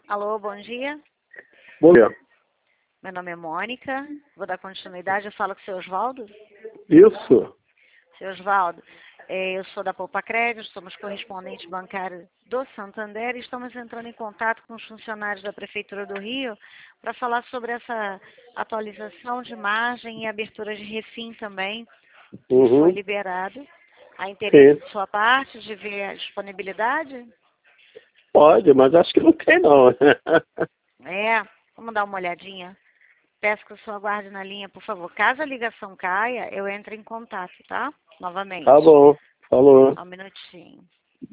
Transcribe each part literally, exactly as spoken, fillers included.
Alô, bom dia. Bom dia. Meu nome é Mônica. Vou dar continuidade. Eu falo com o seu Osvaldo. Isso. Seu Osvaldo, eh, eu sou da Poupa Crédito, somos correspondentes bancários do Santander e estamos entrando em contato com os funcionários da Prefeitura do Rio para falar sobre essa atualização de margem e abertura de refim também, que Uhum. foi liberado. Há interesse Sim. de sua parte de ver a disponibilidade? Pode, mas acho que não tem não. É, vamos dar uma olhadinha. Peço que o senhor aguarde na linha, por favor. Caso a ligação caia, eu entro em contato, tá? Novamente. Tá bom. Falou. Só um minutinho.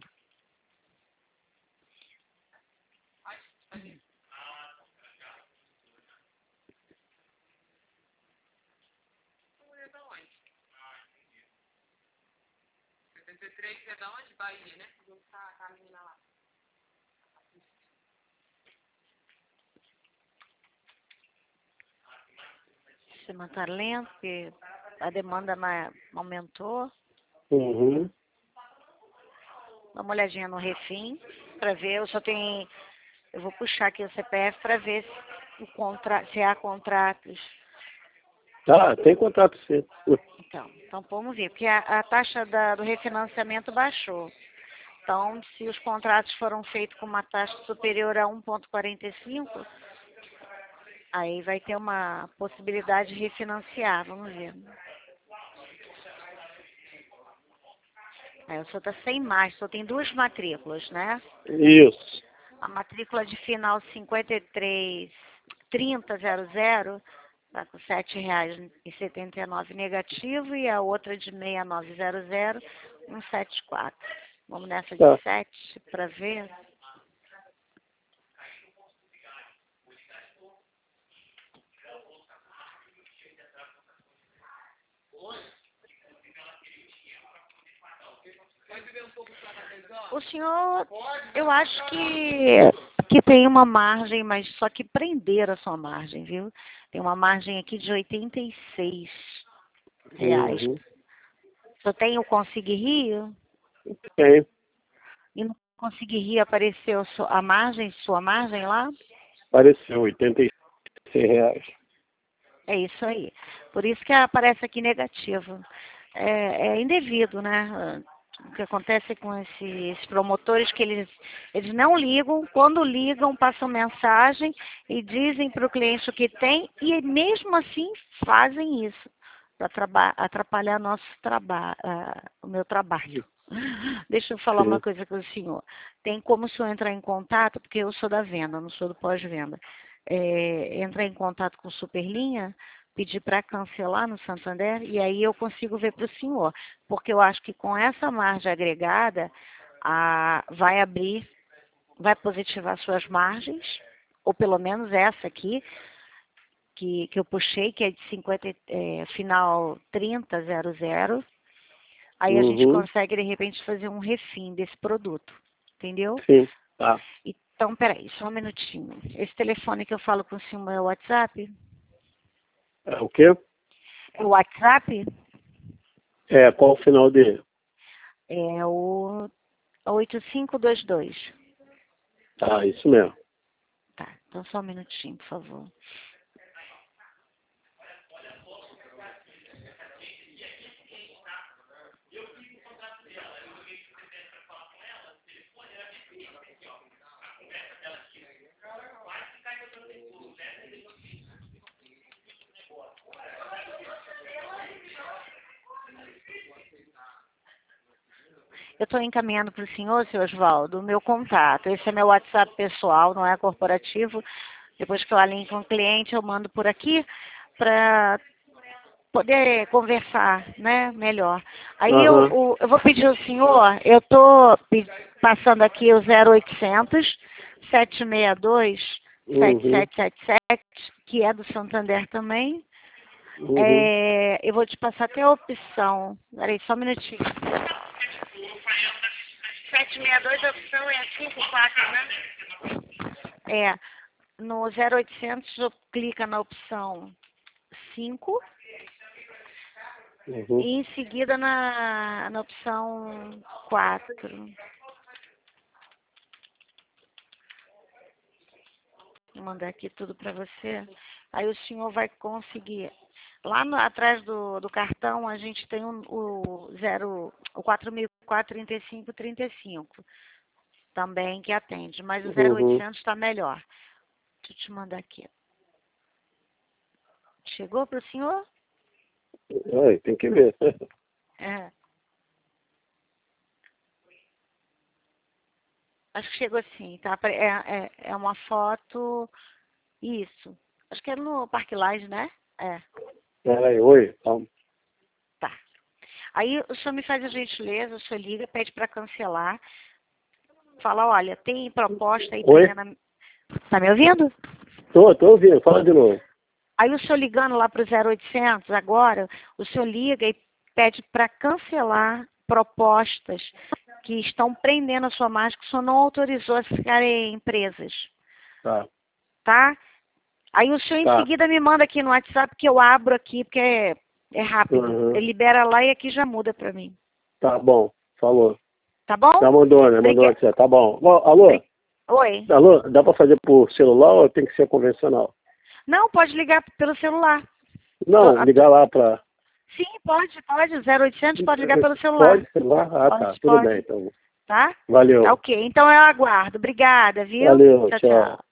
setenta e três é da onde? Bahia, né? Vou tá a menina lá. O sistema está lento, porque a demanda ma- aumentou. Uhum. Dá uma olhadinha no refim para ver. Eu só tenho. Eu vou puxar aqui o C P F para ver se, o contra, se há contratos. Tá, tem contrato sim. Então, então vamos ver, porque a, a taxa da- do refinanciamento baixou. Então, se os contratos foram feitos com uma taxa superior a um vírgula quarenta e cinco, aí vai ter uma possibilidade de refinanciar, vamos ver. Aí o senhor está sem mais, só tem duas matrículas, né? Isso. A matrícula de final cinquenta e três trinta zero zero está com sete reais e setenta e nove negativo e a outra de sessenta e nove zero zero, cento e setenta e quatro. Vamos nessa de Tá. sete para ver. O senhor, eu acho que, que tem uma margem, mas só que prender a sua margem, viu? Tem uma margem aqui de oitenta e seis reais. Uhum. O senhor tem o Consigue Rio? Tem. E no Consigue Rio apareceu su- a margem, sua margem lá? Apareceu oitenta e seis reais. É isso aí. Por isso que aparece aqui negativo. É, é indevido, né? O que acontece com esses, esses promotores que eles, eles não ligam, quando ligam, passam mensagem e dizem para o cliente o que tem e mesmo assim fazem isso para atrapalhar nosso traba uh, o meu trabalho. Deixa eu falar uma Sim. coisa com o senhor. Tem como o senhor entrar em contato, porque eu sou da venda, não sou do pós-venda. É, entrar em contato com o Superlinha, pedir para cancelar no Santander e aí eu consigo ver para o senhor. Porque eu acho que com essa margem agregada, a, vai abrir, vai positivar suas margens, ou pelo menos essa aqui, que, que eu puxei, que é de cinquenta, é, final trinta zero zero. Aí a gente Uhum. consegue, de repente, fazer um refim desse produto. Entendeu? Sim. Tá. Então, peraí, só um minutinho. Esse telefone que eu falo com o senhor é o WhatsApp? É o quê? É o WhatsApp? É, qual o final dele? É o oito cinco dois dois. Tá, isso mesmo. Tá, então só um minutinho, por favor. Eu estou encaminhando para o senhor, seu Oswaldo, o meu contato. Esse é meu WhatsApp pessoal, não é corporativo. Depois que eu alinho com o cliente, eu mando por aqui para poder conversar, né, melhor. Aí eu, Aham. o- eu vou pedir ao senhor, eu estou passando aqui o zero oitocentos, sete seis dois, sete Uhum. sete sete sete, que é do Santander também. Uhum. É, eu vou te passar até a opção. Peraí, só um minutinho. sete seis dois, a opção é cinco quatro, né? É, no zero oitocentos, clica na opção cinco Uhum. e em seguida na, na opção quatro. Vou mandar aqui tudo para você. Aí o senhor vai conseguir. Lá no, atrás do, do cartão a gente tem um, o, zero, o quatro mil e quatrocentos e trinta e cinco trinta e cinco também que atende, mas o zero oitocentos está melhor. Deixa eu te mandar aqui. Chegou para o senhor? Ai, tem que ver. É. Acho que chegou sim, tá? É, é, é uma foto. Isso. Acho que é no Parque Lage, né? É. Peraí, oi. Calma. Tá. Aí o senhor me faz a gentileza, o senhor liga, pede para cancelar. Fala, olha, tem proposta aí. Oi? Na... Tá me ouvindo? Tô, tô ouvindo. Fala de novo. Aí o senhor ligando lá para o zero oitocentos agora, o senhor liga e pede para cancelar propostas que estão prendendo a sua marca, que o senhor não autorizou a ficarem empresas. Tá. Tá? Aí o senhor Tá. em seguida me manda aqui no WhatsApp que eu abro aqui, porque é, é rápido. Uhum. Ele libera lá e aqui já muda para mim. Tá bom. Falou. Tá bom? Tá, mandou, né? Mandou Obrigada. aqui. Tá bom. Ó, alô? Oi. Alô? Dá pra fazer por celular ou tem que ser convencional? Não, pode ligar pelo celular. Não, A- ligar lá pra... Sim, pode, pode. zero oitocentos pode ligar pelo celular. Pode, celular? Ah, Pode, tá. Tudo pode. bem, então. Tá? Valeu. Tá ok. Então eu aguardo. Obrigada, viu? Valeu, Tchau, tchau. tchau.